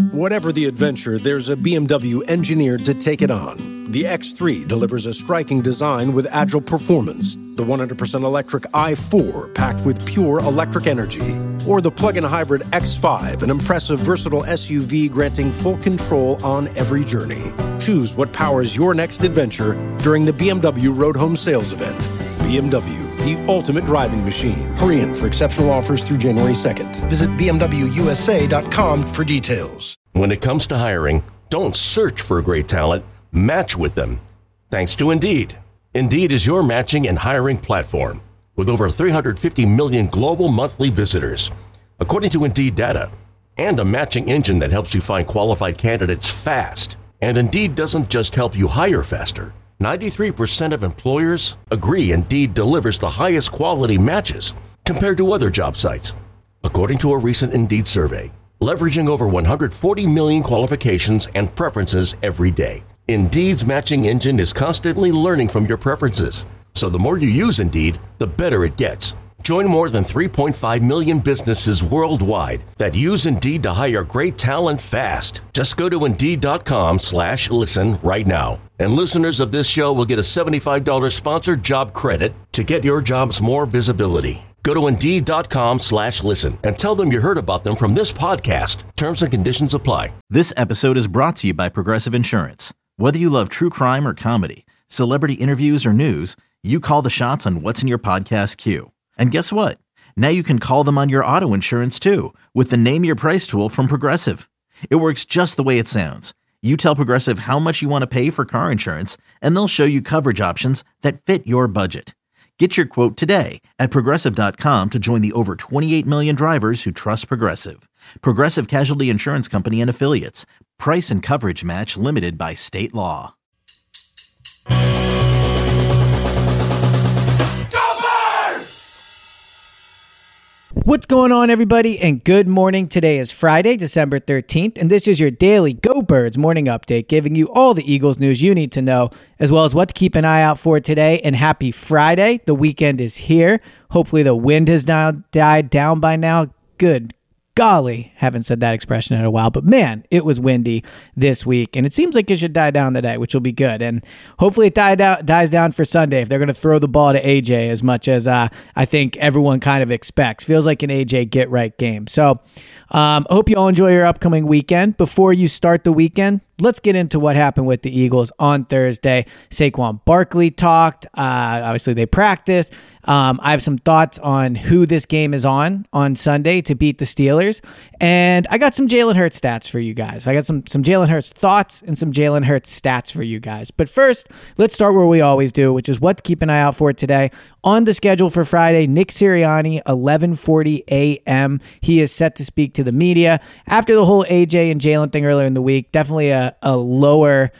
Whatever the adventure, there's a BMW engineered to take it on. The X3 delivers a striking design with agile performance. The 100% electric i4 packed with pure electric energy. Or the plug-in hybrid X5, an impressive, versatile SUV granting full control on every journey. Choose what powers your next adventure during the BMW Road Home Sales Event. BMW, the ultimate driving machine. Hurry in for exceptional offers through January 2nd. Visit bmwusa.com for details. When it comes to hiring, don't search for great talent, match with them. Thanks to Indeed. Indeed is your matching and hiring platform with over 350 million global monthly visitors, according to Indeed data, and a matching engine that helps you find qualified candidates fast. And Indeed doesn't just help you hire faster. 93% of employers agree Indeed delivers the highest quality matches compared to other job sites, according to a recent Indeed survey, leveraging over 140 million qualifications and preferences every day. Indeed's matching engine is constantly learning from your preferences, so the more you use Indeed, the better it gets. Join more than 3.5 million businesses worldwide that use Indeed to hire great talent fast. Just go to Indeed.com/listen right now. And listeners of this show will get a $75 sponsored job credit to get your jobs more visibility. Go to Indeed.com/listen and tell them you heard about them from this podcast. Terms and conditions apply. This episode is brought to you by Progressive Insurance. Whether you love true crime or comedy, celebrity interviews or news, you call the shots on what's in your podcast queue. And guess what? Now you can call them on your auto insurance too with the Name Your Price tool from Progressive. It works just the way it sounds. You tell Progressive how much you want to pay for car insurance, and they'll show you coverage options that fit your budget. Get your quote today at Progressive.com to join the over 28 million drivers who trust Progressive. Progressive Casualty Insurance Company and Affiliates. Price and coverage match limited by state law. What's going on, everybody, and good morning. Today is Friday, December 13th, and this is your daily Go Birds morning update, giving you all the Eagles news you need to know, as well as what to keep an eye out for today. And happy Friday. The weekend is here. Hopefully the wind has now died down by now. Good golly, haven't said that expression in a while, but man, it was windy this week, and it seems like it should die down today, which will be good. And hopefully it dies down for Sunday if they're going to throw the ball to AJ as much as I think everyone kind of expects. Feels like an AJ get-right game. So I hope you all enjoy your upcoming weekend. Before you start the weekend, let's get into what happened with the Eagles on Thursday. Saquon Barkley talked. Obviously, they practiced. I have some thoughts on who this game is on Sunday to beat the Steelers. And I got some Jalen Hurts stats for you guys. I got some Jalen Hurts thoughts and some Jalen Hurts stats for you guys. But first, let's start where we always do, which is what to keep an eye out for today. On the schedule for Friday, Nick Sirianni, 11:40 a.m. He is set to speak to the media. After the whole AJ and Jalen thing earlier in the week, definitely a lower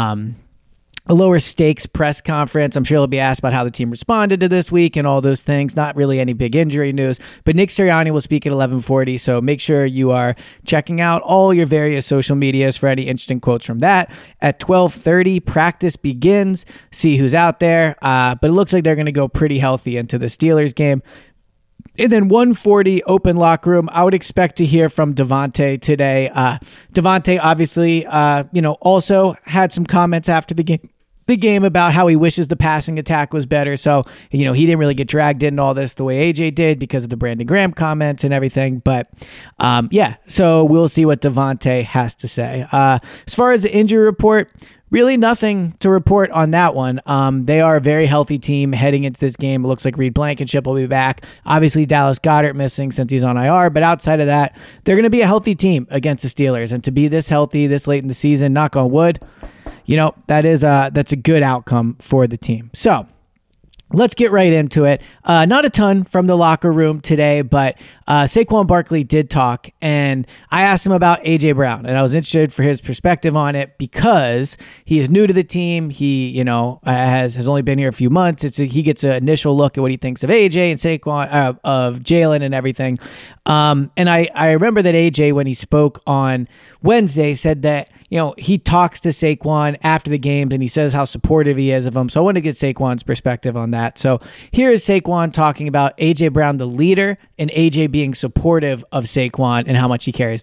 stakes press conference. I'm sure he'll be asked about how the team responded to this week and all those things. Not really any big injury news, but Nick Sirianni will speak at 11:40. So make sure you are checking out all your various social medias for any interesting quotes from that. At 12:30, practice begins. See who's out there. But it looks like they're going to go pretty healthy into the Steelers game. And then 1:40 open locker room. I would expect to hear from Davante today. Davante obviously, also had some comments after the game about how he wishes the passing attack was better. So, he didn't really get dragged into all this the way AJ did because of the Brandon Graham comments and everything. But so we'll see what Davante has to say. As far as the injury report, really nothing to report on that one. They are a very healthy team heading into this game. It looks like Reed Blankenship will be back. Obviously, Dallas Goedert missing since he's on IR. But outside of that, they're going to be a healthy team against the Steelers. And to be this healthy this late in the season, knock on wood, that's a good outcome for the team. So let's get right into it. Not a ton from the locker room today, but Saquon Barkley did talk, and I asked him about A.J. Brown, and I was interested for his perspective on it because he is new to the team. He, has only been here a few months. He gets an initial look at what he thinks of A.J. and Saquon, of Jalen and everything. And I remember that A.J., when he spoke on Wednesday, said that, he talks to Saquon after the games and he says how supportive he is of him. So I want to get Saquon's perspective on that. So here is Saquon talking about A.J. Brown, the leader, and A.J. being supportive of Saquon and how much he carries the ball.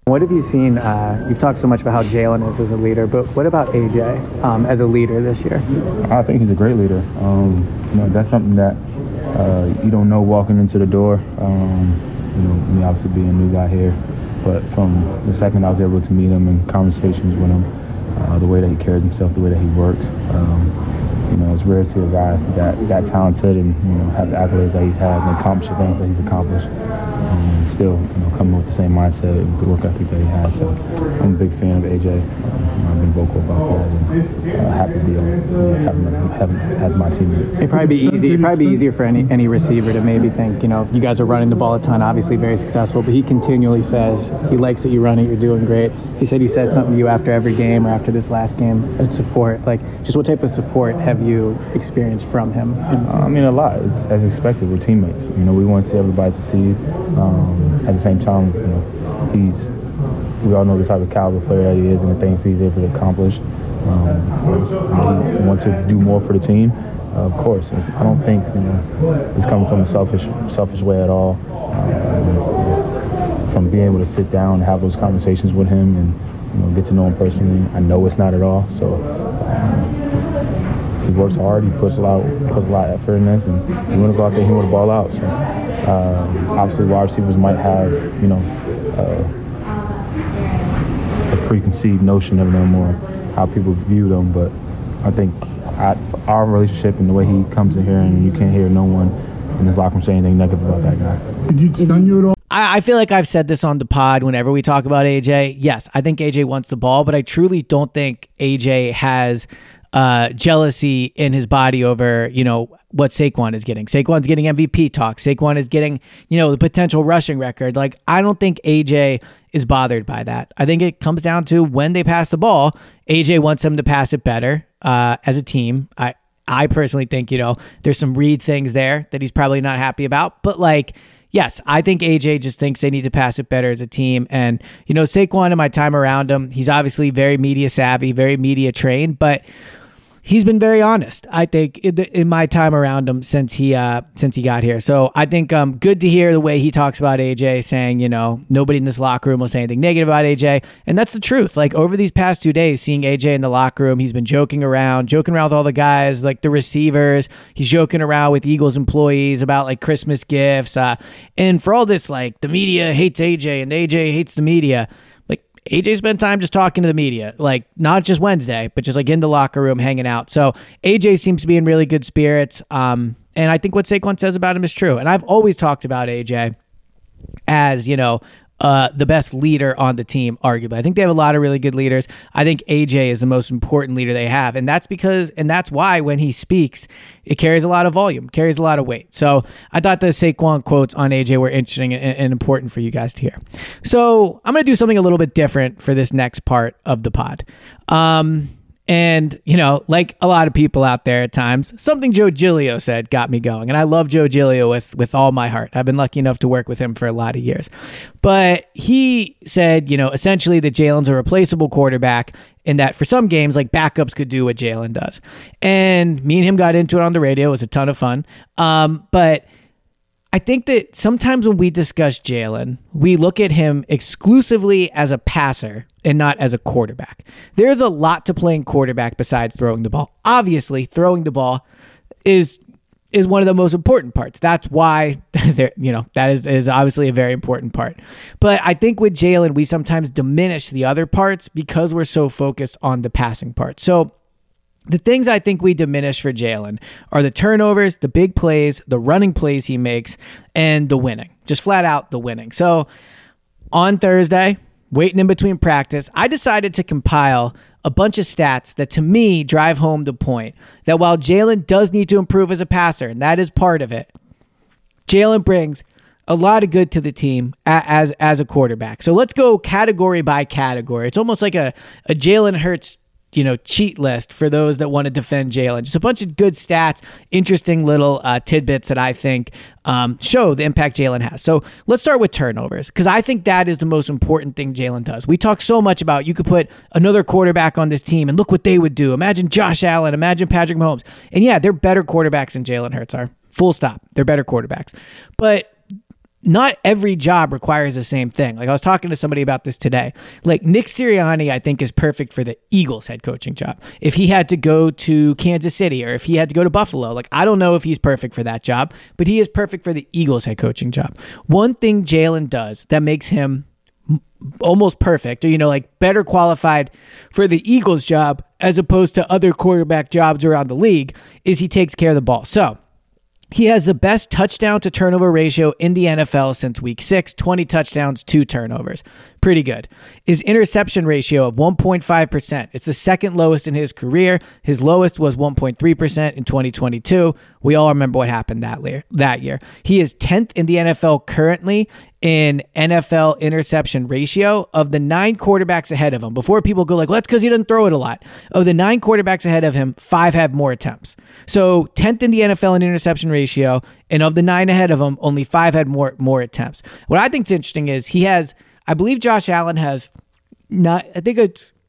What have you seen? You've talked so much about how Jalen is as a leader, but what about AJ as a leader this year? I think he's a great leader. That's something that you don't know walking into the door. Me obviously being a new guy here, but from the second I was able to meet him and conversations with him, the way that he carries himself, the way that he works, it's rare to see a guy that talented and have the accolades that he's had and accomplish the things that he's accomplished. Still, coming with the same mindset and the work ethic that he has. So I'm a big fan of AJ. I've been vocal about that and happy to be have my teammate. It'd probably be easier for any receiver to maybe think, you guys are running the ball a ton, obviously very successful, but he continually says he likes that you run it, you're doing great. He said he said something to you after every game or after this last game, support. Just what type of support have you experienced from him? A lot. It's as expected. We're teammates. We want to see everybody succeed. At the same time, we all know the type of caliber player that he is and the things he's able to accomplish. He wants to do more for the team. Of course, I don't think it's coming from a selfish way at all. From being able to sit down and have those conversations with him and get to know him personally, I know it's not at all. So he works hard. He puts a lot of effort in this, and he want to go out there and he want to ball out. So obviously, wide receivers might have a preconceived notion of them or how people view them, but I think our relationship and the way he comes in here, and you can't hear no one in his locker room say anything negative about that guy. Did you stun you at all? I feel like I've said this on the pod whenever we talk about AJ. Yes, I think AJ wants the ball, but I truly don't think AJ has jealousy in his body over, what Saquon is getting. Saquon's getting MVP talk. Saquon is getting, the potential rushing record. I don't think AJ is bothered by that. I think it comes down to when they pass the ball, AJ wants them to pass it better as a team. I personally think, there's some Reed things there that he's probably not happy about, but yes, I think AJ just thinks they need to pass it better as a team. And, Saquon, in my time around him, he's obviously very media savvy, very media trained, but he's been very honest, I think, in my time around him since he got here. So I think good to hear the way he talks about AJ, saying, nobody in this locker room will say anything negative about AJ. And that's the truth. Over these past 2 days, seeing AJ in the locker room, he's been joking around with all the guys, the receivers. He's joking around with Eagles employees about Christmas gifts. And for all this, the media hates AJ and AJ hates the media. AJ spent time just talking to the media, not just Wednesday, but just in the locker room hanging out. So AJ seems to be in really good spirits. And I think what Saquon says about him is true. And I've always talked about AJ as, the best leader on the team, arguably. I think they have a lot of really good leaders. I think AJ is the most important leader they have. And that's why when he speaks, it carries a lot of volume, carries a lot of weight. So I thought the Saquon quotes on AJ were interesting and important for you guys to hear. So I'm going to do something a little bit different for this next part of the pod. And, like a lot of people out there at times, something Joe Giglio said got me going. And I love Joe Giglio with all my heart. I've been lucky enough to work with him for a lot of years. But he said, essentially that Jalen's a replaceable quarterback and that for some games, backups could do what Jalen does. And me and him got into it on the radio. It was a ton of fun. But I think that sometimes when we discuss Jalen, we look at him exclusively as a passer and not as a quarterback. There's a lot to playing quarterback besides throwing the ball. Obviously, throwing the ball is one of the most important parts. That's why that is obviously a very important part. But I think with Jalen, we sometimes diminish the other parts because we're so focused on the passing part. So the things I think we diminish for Jalen are the turnovers, the big plays, the running plays he makes, and the winning. Just flat out the winning. So on Thursday, waiting in between practice, I decided to compile a bunch of stats that to me drive home the point that while Jalen does need to improve as a passer, and that is part of it, Jalen brings a lot of good to the team as a quarterback. So let's go category by category. It's almost like a Jalen Hurts cheat list for those that want to defend Jalen. Just a bunch of good stats, interesting little tidbits that I think show the impact Jalen has. So let's start with turnovers, because I think that is the most important thing Jalen does. We talk so much about you could put another quarterback on this team and look what they would do. Imagine Josh Allen, imagine Patrick Mahomes. And yeah, they're better quarterbacks than Jalen Hurts are. Full stop. They're better quarterbacks. But not every job requires the same thing. Like I was talking to somebody about this today. Like Nick Sirianni, I think is perfect for the Eagles head coaching job. If he had to go to Kansas City or if he had to go to Buffalo, like I don't know if he's perfect for that job, but he is perfect for the Eagles head coaching job. One thing Jalen does that makes him almost perfect, or, like better qualified for the Eagles job as opposed to other quarterback jobs around the league is he takes care of the ball. So he has the best touchdown to turnover ratio in the NFL since week 6, 20 touchdowns, 2 turnovers. Pretty good. His interception ratio of 1.5%. It's the second lowest in his career. His lowest was 1.3% in 2022. We all remember what happened that year. He is 10th in the NFL currently in NFL interception ratio. Of the 9 quarterbacks ahead of him, before people go like, well, that's because he doesn't throw it a lot. Of the 9 quarterbacks ahead of him, 5 had more attempts. So 10th in the NFL in interception ratio, and of the 9 ahead of him, only 5 had more attempts. What I think is interesting is he has, I believe Josh Allen has not, I think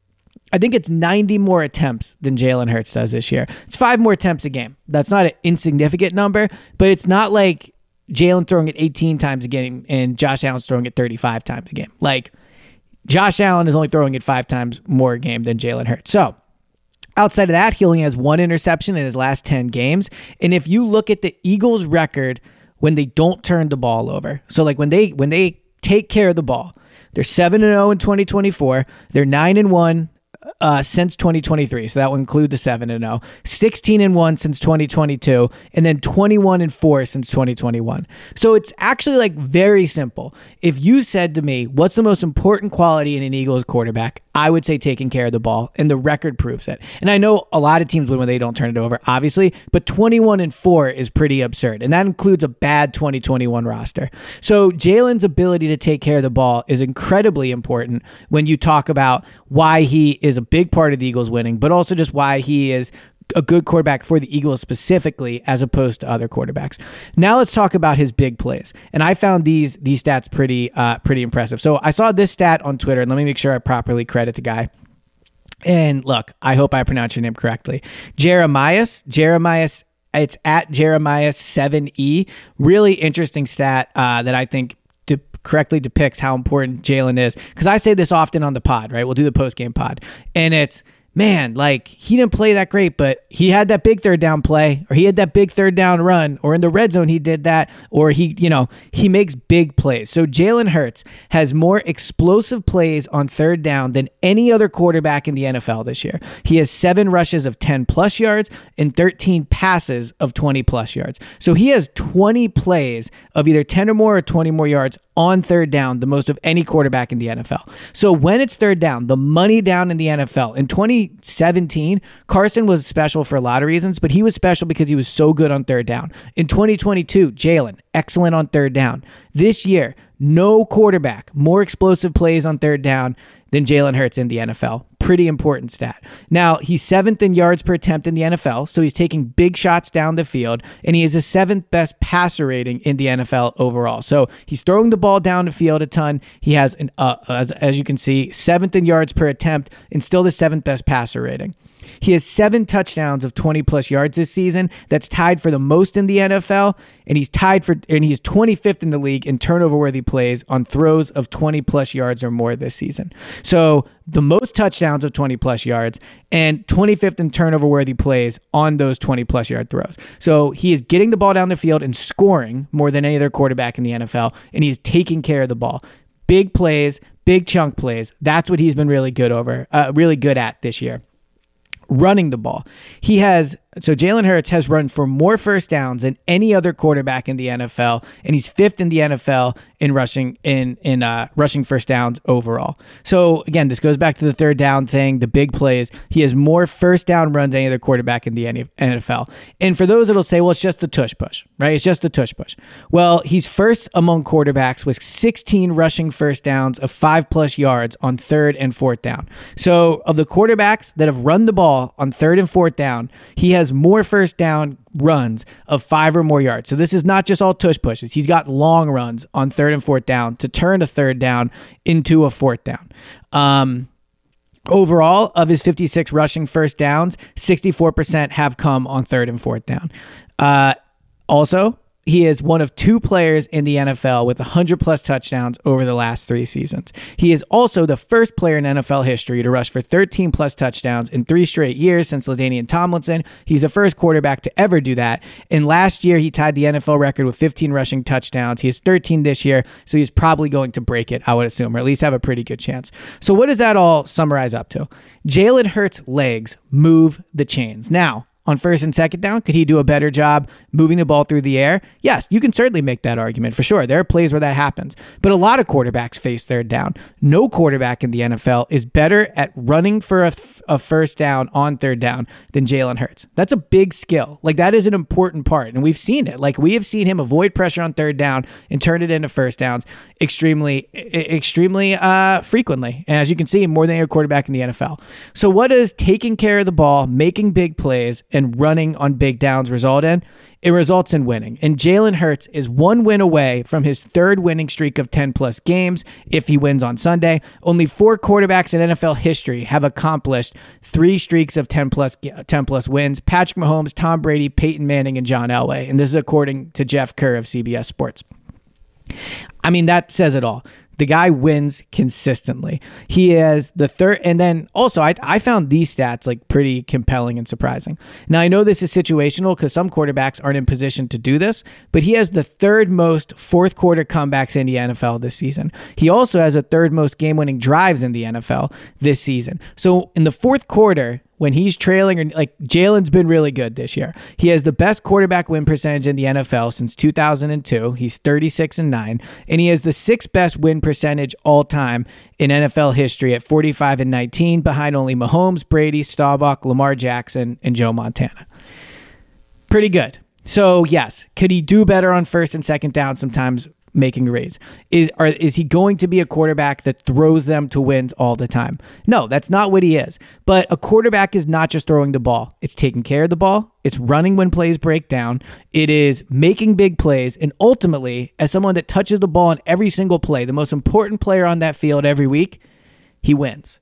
it's 90 more attempts than Jalen Hurts does this year. It's 5 more attempts a game. That's not an insignificant number, but it's not like Jalen throwing it 18 times a game and Josh Allen's throwing it 35 times a game. Like Josh Allen is only throwing it 5 times more a game than Jalen Hurts. So outside of that, he only has 1 interception in his last 10 games. And if you look at the Eagles' record when they don't turn the ball over, so like when they take care of the ball, they're 7-0 in 2024. They're 9-1 since 2023. So that will include the 7-0, 16-1 since 2022, and then 21-4 since 2021. So it's actually like very simple. If you said to me, what's the most important quality in an Eagles quarterback? I would say taking care of the ball, and the record proves it. And I know a lot of teams win when they don't turn it over, obviously, but 21-4 is pretty absurd, and that includes a bad 2021 roster. So Jalen's ability to take care of the ball is incredibly important when you talk about why he is a big part of the Eagles winning, but also just why he is a good quarterback for the Eagles specifically as opposed to other quarterbacks. Now let's talk about his big plays. And I found these stats pretty impressive. So I saw this stat on Twitter, and let me make sure I properly credit the guy. And look, I hope I pronounce your name correctly. Jeremias, it's at Jeremias7E. Really interesting stat that I think correctly depicts how important Jalen is. Because I say this often on the pod, right? We'll do the post-game pod. And it's, man, like he didn't play that great, but he had that big third down play, or he had that big third down run, or in the red zone he did that, or he makes big plays. So Jalen Hurts has more explosive plays on third down than any other quarterback in the NFL this year. He has 7 rushes of 10 plus yards and 13 passes of 20 plus yards. So he has 20 plays of either 10 or more or 20 more yards on third down, the most of any quarterback in the NFL. So when it's third down, the money down in the NFL. In 2017, Carson was special for a lot of reasons, but he was special because he was so good on third down. In 2022, Jalen, excellent on third down. This year, no quarterback more explosive plays on third down than Jalen Hurts in the NFL. Pretty important stat. Now, he's 7th in yards per attempt in the NFL, so he's taking big shots down the field, and he is the 7th best passer rating in the NFL overall. So he's throwing the ball down the field a ton. He has, as you can see, 7th in yards per attempt and still the 7th best passer rating. He has 7 touchdowns of 20 plus yards this season. That's tied for the most in the NFL, and he's 25th in the league in turnover-worthy plays on throws of 20 plus yards or more this season. So the most touchdowns of 20 plus yards and 25th in turnover-worthy plays on those 20 plus yard throws. So he is getting the ball down the field and scoring more than any other quarterback in the NFL, and he is taking care of the ball. Big plays, big chunk plays. That's what he's been really good at this year. Running the ball. Jalen Hurts has run for more first downs than any other quarterback in the NFL, and he's 5th in the NFL in rushing rushing first downs overall. So again, this goes back to the third down thing, the big plays. He has more first down runs than any other quarterback in the NFL. And for those that'll say, well, it's just the tush push, right? It's just the tush push. Well, he's first among quarterbacks with 16 rushing first downs of 5 plus yards on third and fourth down. So of the quarterbacks that have run the ball on third and fourth down, he has more first down runs of 5 or more yards. So this is not just all tush pushes. He's got long runs on third and fourth down to turn a third down into a fourth down. Overall, of his 56 rushing first downs, 64% have come on third and fourth down. Also, He is one of 2 players in the NFL with 100 plus touchdowns over the last 3 seasons. He is also the first player in NFL history to rush for 13 plus touchdowns in 3 straight years since LaDainian Tomlinson. He's the first quarterback to ever do that. And last year, he tied the NFL record with 15 rushing touchdowns. He has 13 this year, so he's probably going to break it, I would assume, or at least have a pretty good chance. So what does that all summarize up to? Jalen Hurts' legs move the chains. Now, on first and second down, could he do a better job moving the ball through the air? Yes, you can certainly make that argument for sure. There are plays where that happens, but a lot of quarterbacks face third down. No quarterback in the NFL is better at running for a first down on third down than Jalen Hurts. That's a big skill. Like, that is an important part, and we've seen it. Like, we have seen him avoid pressure on third down and turn it into first downs extremely frequently. And as you can see, more than any quarterback in the NFL. So what does taking care of the ball, making big plays, and running on big downs result in? It results in winning. And Jalen Hurts is 1 win away from his 3rd winning streak of 10 plus games if he wins on Sunday. Only 4 quarterbacks in NFL history have accomplished 3 streaks of 10 plus wins: Patrick Mahomes, Tom Brady, Peyton Manning, and John Elway. And this is according to Jeff Kerr of CBS Sports. I mean, that says it all. The guy wins consistently. He is the 3rd. And then also, I found these stats like pretty compelling and surprising. Now, I know this is situational because some quarterbacks aren't in position to do this, but he has the 3rd most 4th quarter comebacks in the NFL this season. He also has the 3rd most game-winning drives in the NFL this season. So in the 4th quarter, when he's trailing, or like, Jalen's been really good this year. He has the best quarterback win percentage in the NFL since 2002. He's 36-9, and he has the 6th best win percentage all time in NFL history at 45-19, behind only Mahomes, Brady, Staubach, Lamar Jackson, and Joe Montana. Pretty good. So yes, could he do better on first and second down sometimes? Making reads. Is he going to be a quarterback that throws them to wins all the time? No, that's not what he is. But a quarterback is not just throwing the ball. It's taking care of the ball. It's running when plays break down. It is making big plays. And ultimately, as someone that touches the ball on every single play, the most important player on that field every week, he wins.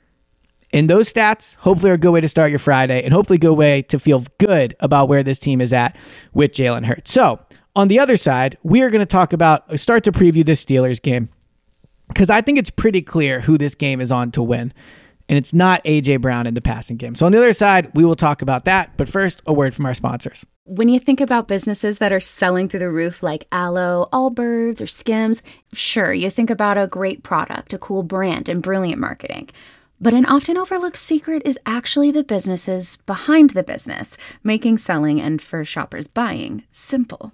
And those stats, hopefully, are a good way to start your Friday, and hopefully a good way to feel good about where this team is at with Jalen Hurts. So, on the other side, we are going to start to preview this Steelers game, because I think it's pretty clear who this game is on to win, and it's not A.J. Brown in the passing game. So on the other side, we will talk about that, but first, a word from our sponsors. When you think about businesses that are selling through the roof like Aloe, Allbirds, or Skims, sure, you think about a great product, a cool brand, and brilliant marketing. But an often overlooked secret is actually the businesses behind the business, making selling and, for shoppers, buying simple.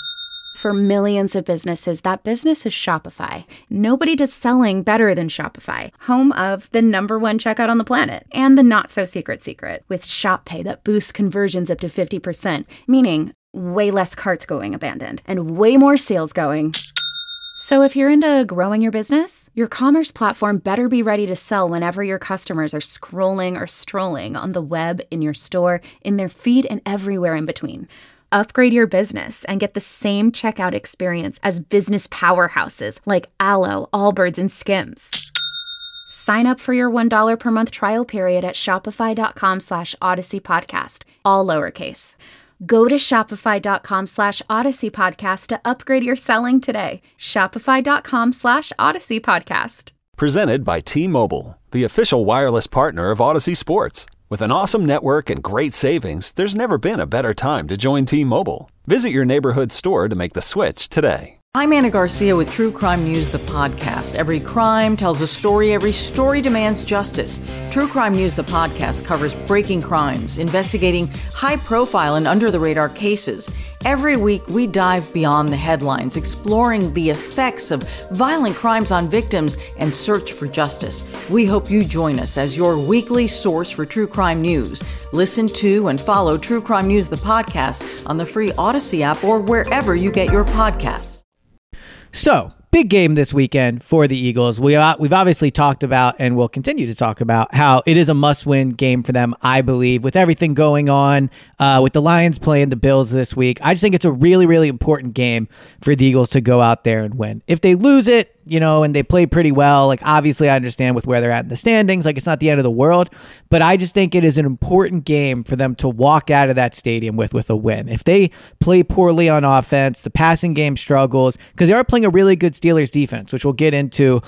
For millions of businesses, that business is Shopify. Nobody does selling better than Shopify, home of the #1 checkout on the planet, and the not-so-secret secret, with Shop Pay that boosts conversions up to 50%, meaning way less carts going abandoned, and way more sales going. So if you're into growing your business, your commerce platform better be ready to sell whenever your customers are scrolling or strolling on the web, in your store, in their feed, and everywhere in between. Upgrade your business and get the same checkout experience as business powerhouses like Aloe, Allbirds, and Skims. Sign up for your $1 per month trial period at shopify.com/Odyssey Podcast, all lowercase. Go to shopify.com/Odyssey Podcast to upgrade your selling today. Shopify.com/Odyssey Podcast. Presented by T-Mobile, the official wireless partner of Odyssey Sports. With an awesome network and great savings, there's never been a better time to join T-Mobile. Visit your neighborhood store to make the switch today. I'm Anna Garcia with True Crime News, the podcast. Every crime tells a story. Every story demands justice. True Crime News, the podcast, covers breaking crimes, investigating high-profile and under-the-radar cases. Every week, we dive beyond the headlines, exploring the effects of violent crimes on victims and search for justice. We hope you join us as your weekly source for true crime news. Listen to and follow True Crime News, the podcast, on the free Odyssey app or wherever you get your podcasts. So, big game this weekend for the Eagles. We've obviously talked about, and we'll continue to talk about, how it is a must-win game for them, I believe, with everything going on, with the Lions playing the Bills this week. I just think it's a really, really important game for the Eagles to go out there and win. If they lose it, and they play pretty well. Like, obviously, I understand with where they're at in the standings. Like, it's not the end of the world, but I just think it is an important game for them to walk out of that stadium with a win. If they play poorly on offense, the passing game struggles, because they are playing a really good Steelers defense, which we'll get into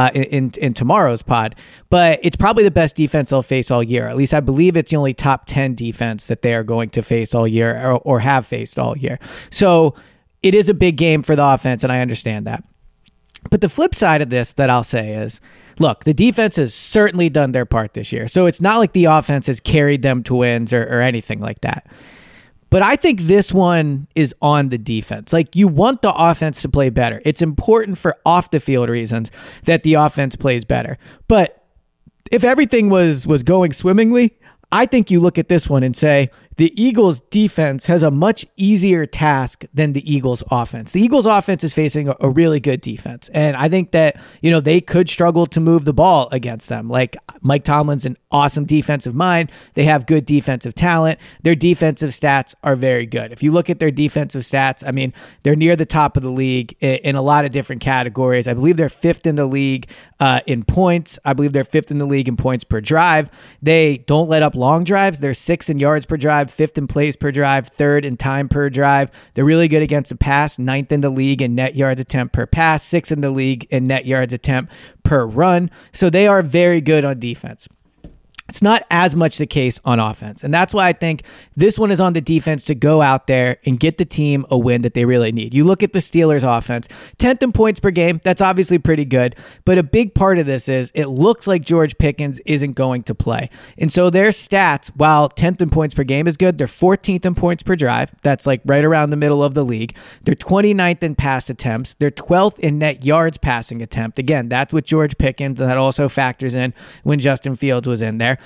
in tomorrow's pod. But it's probably the best defense they'll face all year. At least I believe it's the only top 10 defense that they are going to face all year or have faced all year. So it is a big game for the offense, and I understand that. But the flip side of this that I'll say is, look, the defense has certainly done their part this year. So it's not like the offense has carried them to wins or anything like that. But I think this one is on the defense. Like, you want the offense to play better. It's important for off the field reasons that the offense plays better. But if everything was going swimmingly, I think you look at this one and say, the Eagles defense has a much easier task than the Eagles offense. The Eagles offense is facing a really good defense. And I think that, they could struggle to move the ball against them. Like, Mike Tomlin's an awesome defensive mind. They have good defensive talent. Their defensive stats are very good. If you look at their defensive stats, I mean, they're near the top of the league in a lot of different categories. I believe they're 5th in the league in points. I believe they're 5th in the league in points per drive. They don't let up long drives. They're 6th in yards per drive, 5th in plays per drive, 3rd in time per drive. They're really good against the pass, 9th in the league in net yards attempt per pass, 6th in the league in net yards attempt per run. So they are very good on defense. It's not as much the case on offense. And that's why I think this one is on the defense to go out there and get the team a win that they really need. You look at the Steelers offense, 10th in points per game. That's obviously pretty good. But a big part of this is it looks like George Pickens isn't going to play. And so their stats, while 10th in points per game is good, they're 14th in points per drive. That's like right around the middle of the league. They're 29th in pass attempts. They're 12th in net yards passing attempt. Again, that's with George Pickens. And that also factors in when Justin Fields was in there.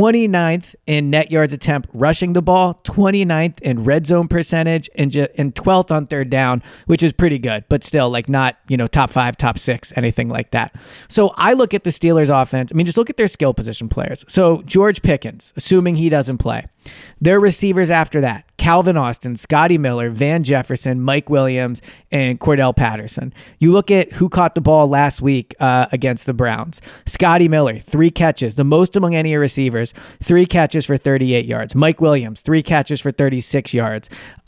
29th in net yards attempt rushing the ball, 29th in red zone percentage, and 12th on third down, which is pretty good, but still like not, top 5, top 6, anything like that. So I look at the Steelers offense. I mean, just look at their skill position players. So George Pickens, assuming he doesn't play. Their receivers after that, Calvin Austin, Scotty Miller, Van Jefferson, Mike Williams, and Cordell Patterson. You look at who caught the ball last week against the Browns. Scotty Miller, 3 catches, the most among any receivers, 3 catches for 38 yards. Mike Williams, 3 catches for 36 yards.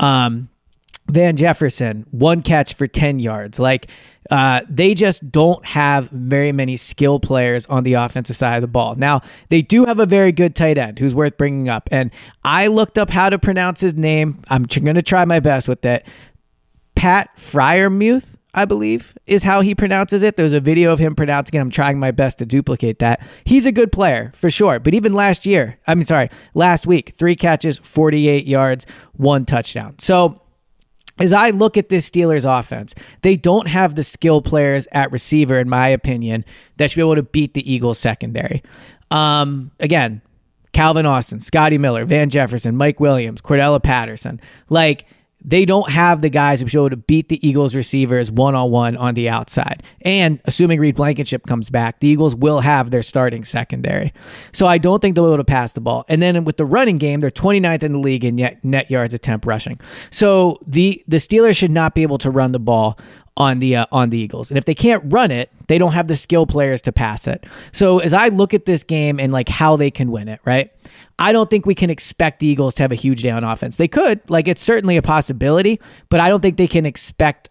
Van Jefferson, 1 catch for 10 yards. They just don't have very many skill players on the offensive side of the ball. Now, they do have a very good tight end who's worth bringing up. And I looked up how to pronounce his name. I'm going to try my best with it. Pat Freiermuth, I believe, is how he pronounces it. There's a video of him pronouncing it. I'm trying my best to duplicate that. He's a good player, for sure. But even last week, 3 catches, 48 yards, 1 touchdown. So as I look at this Steelers offense, they don't have the skill players at receiver, in my opinion, that should be able to beat the Eagles secondary. Again, Calvin Austin, Scotty Miller, Van Jefferson, Mike Williams, Cordell Patterson. They don't have the guys who should be able to beat the Eagles receivers one-on-one on the outside. And assuming Reed Blankenship comes back, the Eagles will have their starting secondary. So I don't think they'll be able to pass the ball. And then with the running game, they're 29th in the league in net yards attempt rushing. So the Steelers should not be able to run the ball on the Eagles. And if they can't run it, they don't have the skill players to pass it. So as I look at this game and how they can win it, right? I don't think we can expect the Eagles to have a huge day on offense. They could, it's certainly a possibility, but I don't think they can expect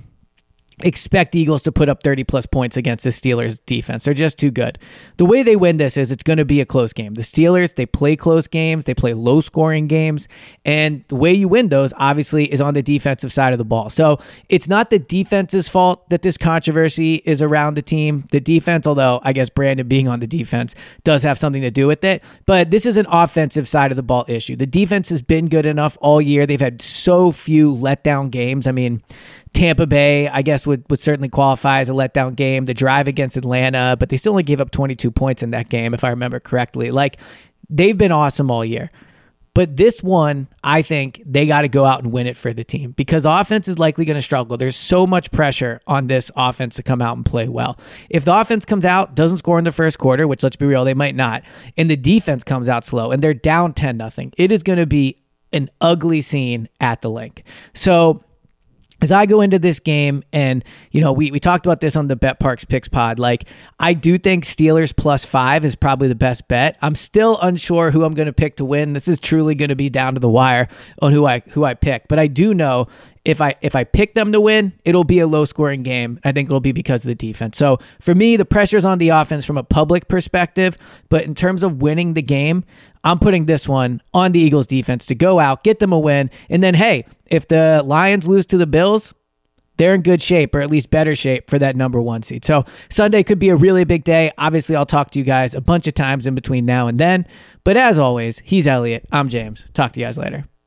the Eagles to put up 30 plus points against the Steelers defense. They're just too good. The way they win this is it's going to be a close game. The Steelers, they play close games. They play low scoring games. And the way you win those obviously is on the defensive side of the ball. So it's not the defense's fault that this controversy is around the team. The defense, although I guess Brandon being on the defense does have something to do with it, but this is an offensive side of the ball issue. The defense has been good enough all year. They've had so few letdown games. I mean, Tampa Bay, I guess, would certainly qualify as a letdown game. The drive against Atlanta, but they still only gave up 22 points in that game, if I remember correctly. They've been awesome all year. But this one, I think they got to go out and win it for the team because offense is likely going to struggle. There's so much pressure on this offense to come out and play well. If the offense comes out, doesn't score in the first quarter, which let's be real, they might not, and the defense comes out slow and they're down 10-0, it is going to be an ugly scene at the Link. So as I go into this game, and we talked about this on the Bet Parks Picks pod, like I do think Steelers +5 is probably the best bet. I'm still unsure who I'm going to pick to win. This is truly going to be down to the wire on who I pick. But I do know if I pick them to win, it'll be a low scoring game. I think it'll be because of the defense. So for me, the pressure's on the offense from a public perspective, but in terms of winning the game, I'm putting this one on the Eagles defense to go out, get them a win. And then, hey, if the Lions lose to the Bills, they're in good shape, or at least better shape, for that number 1 seed. So Sunday could be a really big day. Obviously, I'll talk to you guys a bunch of times in between now and then. But as always, he's Elliot. I'm James. Talk to you guys later.